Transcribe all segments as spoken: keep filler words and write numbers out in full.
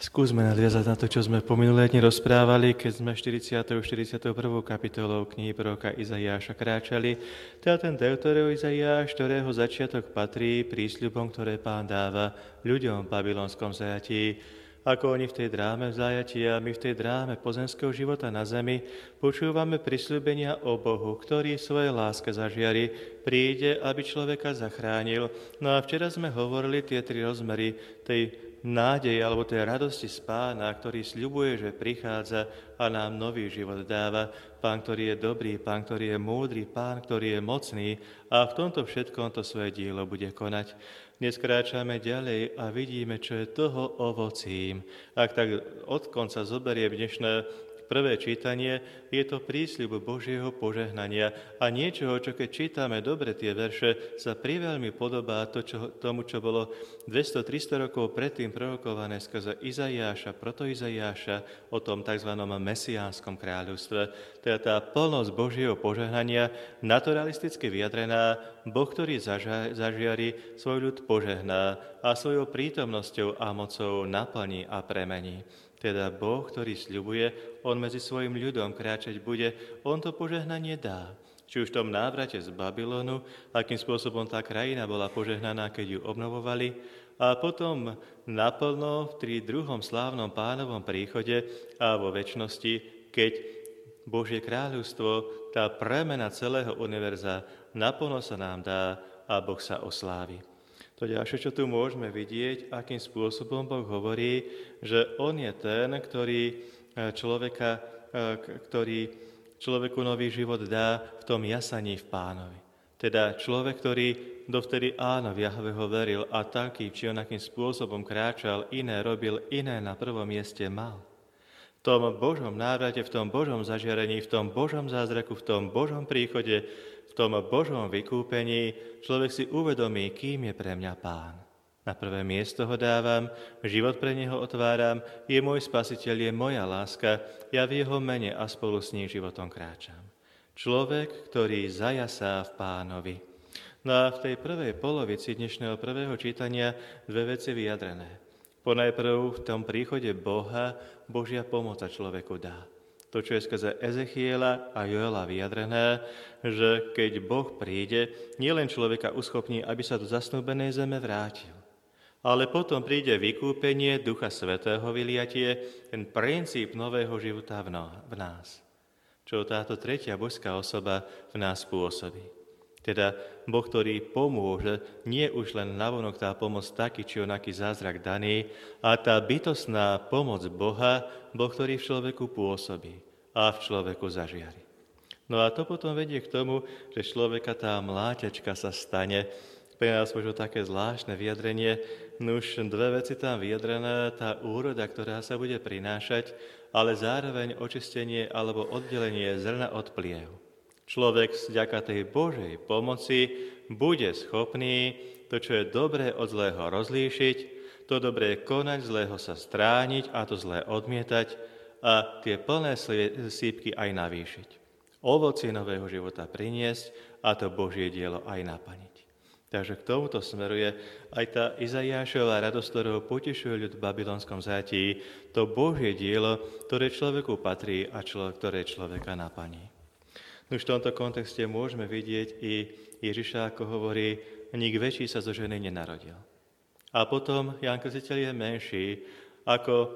Skúsme nadviazať na to, čo sme po minulé dni rozprávali, keď sme štyridsiatou štyridsiatou prvou kapitolou knihy proroka Izaiáša kráčali. Teda ten Deuterovo Izaiáš, ktorého začiatok patrí prísľubom, ktoré Pán dáva ľuďom v babylonskom zajatí. Ako oni v tej dráme v zajatí a my v tej dráme pozemského života na zemi počúvame prisľúbenia o Bohu, ktorý svoje láske zažiari, príde, aby človeka zachránil. No a včera sme hovorili tie tri rozmery tej nádeje alebo tej radosti z Pána, ktorý sľubuje, že prichádza a nám nový život dáva. Pán, ktorý je dobrý, Pán, ktorý je múdry, Pán, ktorý je mocný a v tomto všetkom to svoje dielo bude konať. Dnes kráčame ďalej a vidíme, čo je toho ovocím. Ak tak od konca zoberiem dnešné prvé čítanie, je to prísľub Božieho požehnania a niečoho, čo keď čítame dobre tie verše, sa priveľmi podobá to, čo, tomu, čo bolo dvesto tristo rokov predtým prorokované skrze Izaiáša, protoizaiáša o tom tzv. Mesiánskom kráľovstve. Teda tá plnosť Božieho požehnania, naturalisticky vyjadrená, Boh, ktorý zaža- zažiari, svoj ľud požehná a svojou prítomnosťou a mocou naplní a premení. Teda Boh, ktorý sľubuje, on medzi svojim ľudom kráčať bude, on to požehnanie dá. Či už v tom návrate z Babylonu, akým spôsobom tá krajina bola požehnaná, keď ju obnovovali, a potom naplno v druhom slávnom Pánovom príchode a vo večnosti, keď Božie kráľovstvo, tá premena celého univerza, naplno sa nám dá a Boh sa oslávi. To ďalšie, čo tu môžeme vidieť, akým spôsobom Boh hovorí, že on je ten, ktorý, človeka, ktorý človeku nový život dá v tom jasaní v Pánovi. Teda človek, ktorý dovtedy áno v Jahveho veril a taký, či onakým spôsobom kráčal, iné robil, iné na prvom mieste mal. V tom Božom návrate, v tom Božom zažiarení, v tom Božom zázraku, v tom Božom príchode, v tom Božom vykúpení človek si uvedomí, kým je pre mňa Pán. Na prvé miesto ho dávam, život pre neho otváram, je môj spasiteľ, je moja láska, ja v jeho mene a spolu s ním životom kráčam. Človek, ktorý zajasá v Pánovi. No a v tej prvej polovici dnešného prvého čítania dve veci vyjadrené. Ponajprv v tom príchode Boha Božia pomoc človeku dá. To, čo je skrze Ezechiela a Joela vyjadrené, že keď Boh príde, nielen človeka uschopní, aby sa do zasnúbenej zeme vrátil, ale potom príde vykúpenie Ducha Svätého vyliatie, ten princíp nového života v nás, čo táto tretia božská osoba v nás pôsobí. Teda Boh, ktorý pomôže, nie už len navonok tá pomoc taký či onaký zázrak daný, a tá bytostná pomoc Boha, Boh, ktorý v človeku pôsobí a v človeku zažiari. No a to potom vedie k tomu, že človeka tá mláťačka sa stane, pre nás možno také zvláštne vyjadrenie, nuž dve veci tam vyjadrené, tá úroda, ktorá sa bude prinášať, ale zároveň očistenie alebo oddelenie zrna od pliev. Človek vďaka tej Božej pomoci bude schopný to, čo je dobré od zlého rozlíšiť, to dobré konať, zlého sa strániť a to zlé odmietať a tie plné sípky aj navýšiť. Ovocie nového života priniesť a to Božie dielo aj naplniť. Takže k tomuto smeruje aj tá Izaiášová radosť, ktorou potešuje ľud v babylonskom zajatí, to Božie dielo, ktoré človeku patrí a človek, ktoré človeka naplní. Už v tomto kontexte môžeme vidieť i Ježiša, ako hovorí, nik väčší sa zo ženy nenarodil. A potom Ján Krstiteľ je menší ako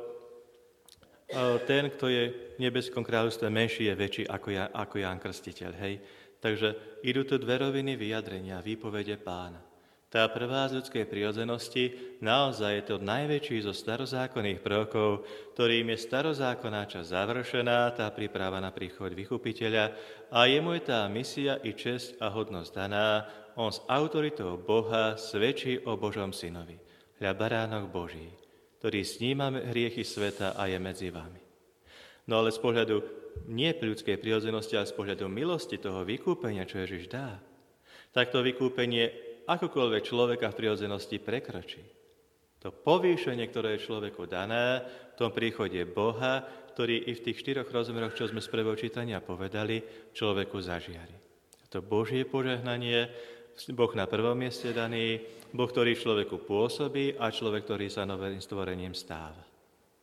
ten, kto je v nebeskom kráľovstve menší, je väčší ako, ja, ako Ján Krstiteľ. Hej? Takže idú tu dve roviny vyjadrenia, výpovede Pána. Tá prvá z ľudskej prirodzenosti naozaj je to najväčší zo starozákonných prorokov, ktorým je starozákonná časť završená, tá príprava na príchod vykupiteľa a jemu je tá misia i česť a hodnosť daná. On s autoritou Boha svedčí o Božom synovi, hľa baránok Boží, ktorý sníma hriechy sveta a je medzi vami. No ale z pohľadu nie ľudskej prirodzenosti, ale z pohľadu milosti toho vykúpenia, čo Ježiš dá, tak to vykúpenie akokoľvek človeka v prirodzenosti prekročí. To povýšenie, ktoré je človeku dané, v tom príchode Boha, ktorý i v tých štyroch rozmeroch, čo sme z prvého čítania povedali, človeku zažiari. To Božie požehnanie, Boh na prvom mieste daný, Boh, ktorý v človeku pôsobí a človek, ktorý sa novým stvorením stáva.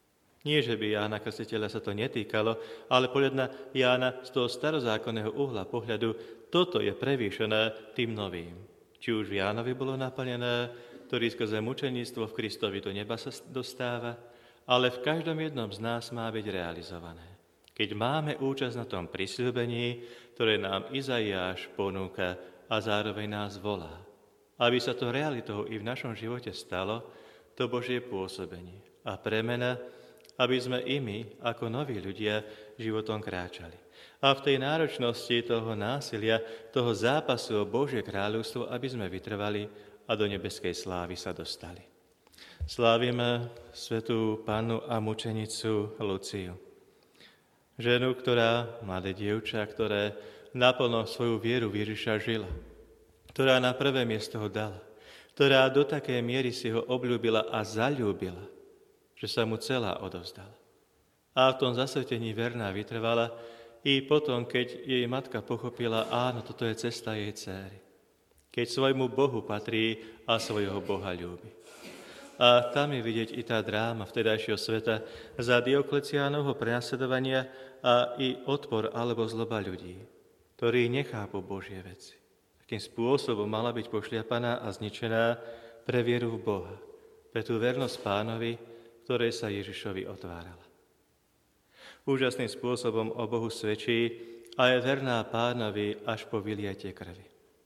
Nie, že by Jána Krstiteľa sa to netýkalo, ale pohľad na Jána z toho starozákonného uhla pohľadu, toto je prevýšené tým novým. Či už v Jánovi bolo naplnené, ktorý skrze mučeníctvo v Kristovi do neba sa dostáva, ale v každom jednom z nás má byť realizované. Keď máme účasť na tom prisľúbení, ktoré nám Izaiáš ponúka a zároveň nás volá, aby sa to realitou i v našom živote stalo, to Božie pôsobenie a premena, aby sme i my, ako noví ľudia, životom kráčali. A v tej náročnosti toho násilia, toho zápasu o Božie kráľovstvo, aby sme vytrvali a do nebeskej slávy sa dostali. Slávime svätú pannu a mučenicu Luciu. Ženu, ktorá, mladé dievča, ktoré naplno svoju vieru v Ježiša žila, ktorá na prvé miesto ho dala, ktorá do takej miery si ho obľúbila a zaľúbila, že sa mu celá odovzdala. A v tom zasvetení verná vytrvala i potom, keď jej matka pochopila, áno, toto je cesta jej dcéry. Keď svojmu Bohu patrí a svojho Boha ľúbi. A tam je vidieť i tá dráma vtedajšieho sveta za Diokleciánovho prenasledovania a i odpor alebo zloba ľudí, ktorí nechápu Božie veci. Takým spôsobom mala byť pošliapaná a zničená pre vieru v Boha, pre tú vernosť Pánovi, ktorej sa Ježišovi otvárala. Úžasným spôsobom o Bohu svedčí a je verná Pánovi až po vyliatie krvi.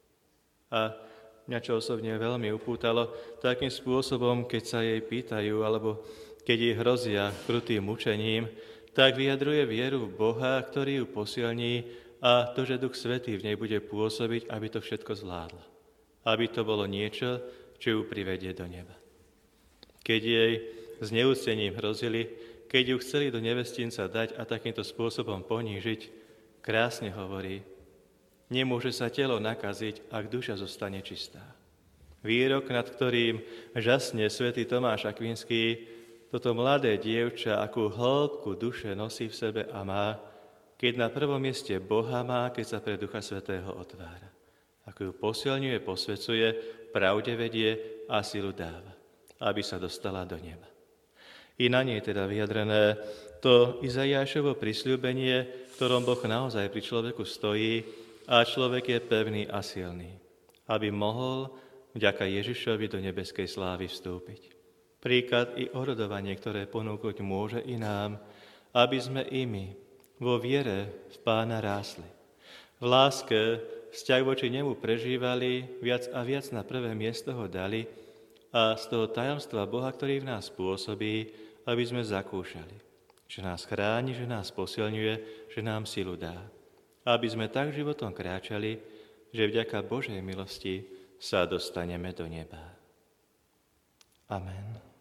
A mňa, čo osobne veľmi upútalo, takým spôsobom, keď sa jej pýtajú, alebo keď jej hrozia krutým mučením, tak vyjadruje vieru v Boha, ktorý ju posilní a to, že Duch Svätý v nej bude pôsobiť, aby to všetko zvládla. Aby to bolo niečo, čo ju privedie do neba. Keď jej s neúctením hrozili, keď ju chceli do nevestinca dať a takýmto spôsobom ponížiť, krásne hovorí, nemôže sa telo nakaziť, ak duša zostane čistá. Výrok, nad ktorým žasne svätý Tomáš Akvinský, toto mladé dievča, akú hĺbku duše nosí v sebe a má, keď na prvom mieste Boha má, keď sa pre Ducha Svätého otvára. Ako ju posilňuje, posvecuje, pravde vedie a silu dáva, aby sa dostala do neba. I na nej teda vyjadrené to Izaiášovo prisľúbenie, v ktorom Boh naozaj pri človeku stojí a človek je pevný a silný, aby mohol vďaka Ježišovi do nebeskej slávy vstúpiť. Príklad i orodovanie, ktoré ponúknuť môže i nám, aby sme i my vo viere v Pána rásli. V láske vzťah voči nemu prežívali, viac a viac na prvé miesto ho dali a z toho tajomstva Boha, ktorý v nás pôsobí, aby sme zakúšali, že nás chráni, že nás posilňuje, že nám silu dá. Aby sme tak životom kráčali, že vďaka Božej milosti sa dostaneme do neba. Amen.